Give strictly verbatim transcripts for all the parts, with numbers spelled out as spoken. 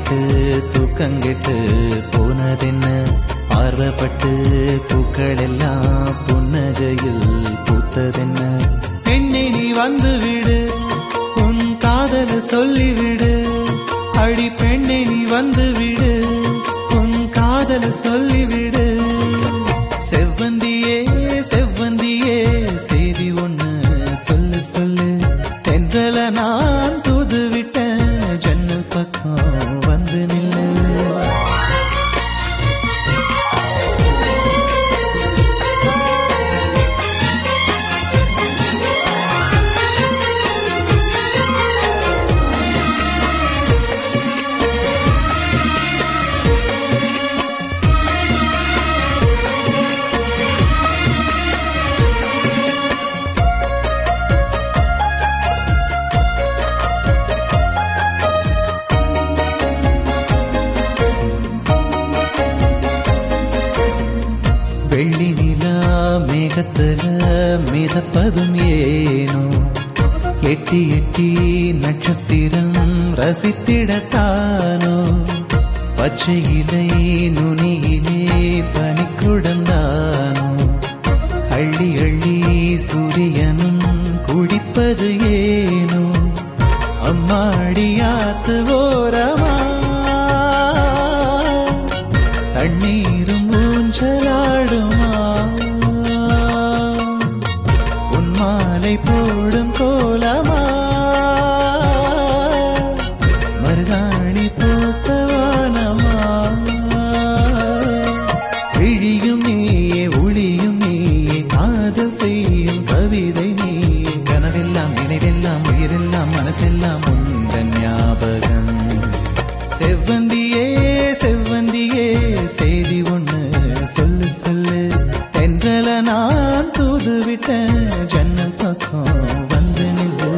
சத்தங்கிட்டு தூக்கங்கிட்டு போனதென்ன பார்வப்பட்டு பூக்கள் எல்லாம் புன்னகையில் பூத்ததென்ன பெண்ணே நீ வந்து விடு உன் காதல சொல்லிவிடு அடி பெண்ணே நீ வந்து விடு உன் காதல சொல்லிவிடு செவ்வந்தியே செவ்வந்தியே செய்தி ஒண்ணு சொல்லு சொல்லு தென்றல நான் தூது விட்டேன் ஜன்னல் பக்கம் வந்து நில்லு வெள்ளி நிலா மேகத்துல மிதப்பதும் ஏனோ எட்டி எட்டி நட்சத்திரம் ரசித்திடத்தானோ பச்சை இலை நுனியிலே பனிக்குடந்தானோ அள்ளி அள்ளி சூரியனும் குடிப்பது ஏனோ அம்மாடியாத்து ஓரமா தண்ணீரும் ஊஞ்சலாடுமா உன் மாலை போடும் கோலமா மருதாணி போத்தவானமா விழியும் நீயே ஒளியும் நீயே காதல் செய்யும் கவிதை நீயே கனவெல்லாம் நினைவெல்லாம் உயிரெல்லாம் மனசெல்லாம் உந்தன் ஞாபகம் செவ்வந்தியே செவ்வந்தியே செய்தி ஒண்ணு சொல்லு சொல்லு தென்றல நான் தூது விட்டேன் ஜன்னல் பக்கம் வந்து நில்லு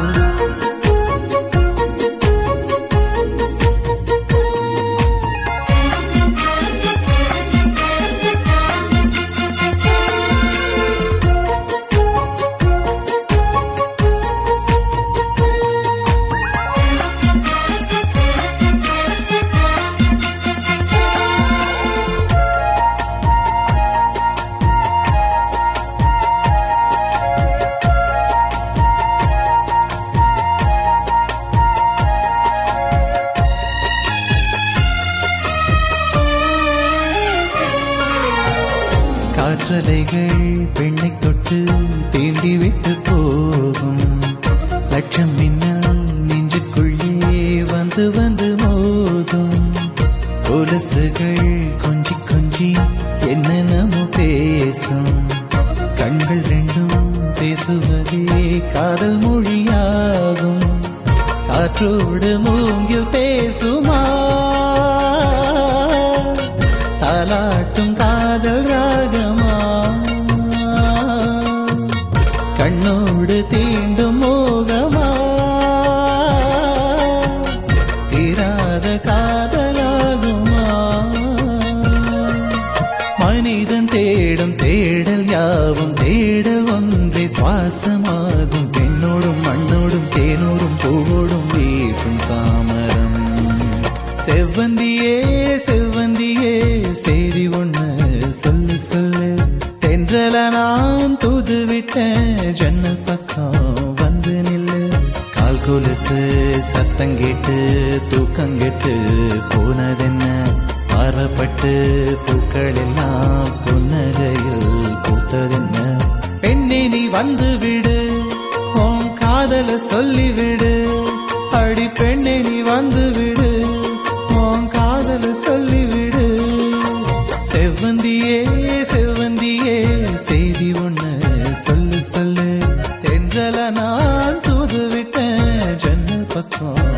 காற்றலைகள் பெண்ணை தொட்டு தீண்டி விட்டு போகும் லட்சம் மின்னல் நெஞ்சுக்குள்ளே வந்து வந்து மோதும் கொலுசுகள் கொஞ்சி கொஞ்சி என்னென்னமோ பேசும் கண்கள் ரெண்டும் பேசுவதே காதல் மொழியாகும் காற்றோடு மூங்கில் பேசுமா தாலாட்டும் காதல் ராகமா கண்ணோடு தீண்டும் மோகமா தீராத காதலாகுமா மனிதன் தேடும் தேடல் யாவும் தேடல் ஒன்றே சுவாசமாகும் பெண்ணோடும் மண்ணோடும் தேனோடும் பூவோடும் வீசும் சாமரம் செவ்வந்தியே செவ்வந்தியே செய்தி ஒண்ணு சொல்லு சொல்லு தென்றல நான் தூது விட்டேன் ஜன்னல் பக்கம் வந்து நில்லு கால் கொலுசு சத்தங்கிட்டு தூக்கங்கிட்டு போனதென்ன பார்வப்பட்டு பூக்கள் எல்லாம் புன்னகையில் பூத்ததென்ன பெண்ணே நீ வந்து விடு உன் காதல சொல்லிவிடு அடி பெண்ணே நீ வந்து விடு உன் காதல சொல்லிவிடு செவ்வந்தியே செவ்வந்தியே செய்தி ஒண்ணு சொல்லு சொல்லு தென்றல நான் தூது விட்டேன் ஜன்னல் பக்கம்